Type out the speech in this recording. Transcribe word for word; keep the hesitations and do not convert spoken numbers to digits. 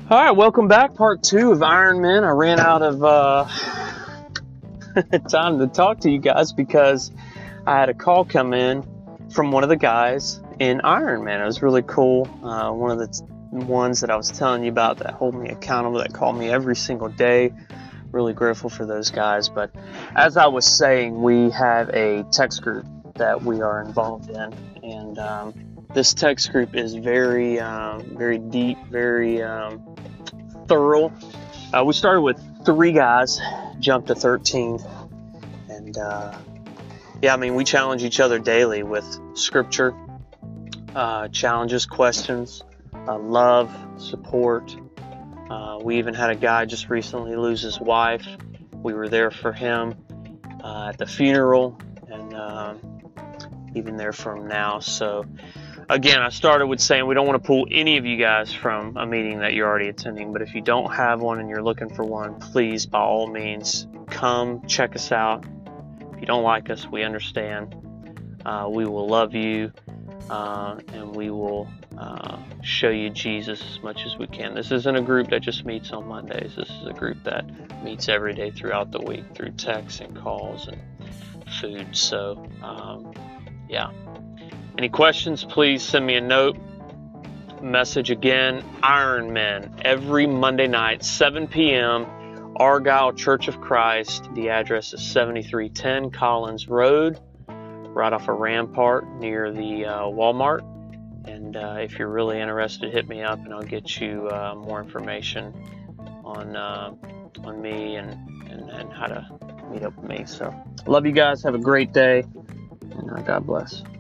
All right, welcome back. Part two of Iron Men. I ran out of uh, time to talk to you guys because I had a call come in from one of the guys in Iron Man. It was really cool. Uh, one of the t- ones that I was telling you about that hold me accountable, that call me every single day. Really grateful for those guys. But as I was saying, we have a text group that we are involved in, and um, this text group is very, um, very deep, very um, thorough. Uh, we started with three guys, jumped to thirteen, and uh, yeah, I mean, we challenge each other daily with scripture, uh, challenges, questions, uh, love, support. Uh, we even had a guy just recently lose his wife. We were there for him uh, at the funeral, and uh, even there for him now. So again, I started with saying we don't want to pull any of you guys from a meeting that you're already attending, but if you don't have one and you're looking for one, please, by all means, come check us out. If you don't like us, we understand. Uh, we will love you, uh, and we will uh, show you Jesus as much as we can. This isn't a group that just meets on Mondays. This is a group that meets every day throughout the week through texts and calls and food. So, um, yeah. Any questions, please send me a note. Message again, Iron Men, every Monday night, seven p.m., Argyle Church of Christ. The address is seventy-three ten Collins Road, right off of Rampart near the uh, Walmart. And uh, if you're really interested, hit me up and I'll get you uh, more information on uh, on me and, and, and how to meet up with me. So, love you guys. Have a great day, and uh, God bless.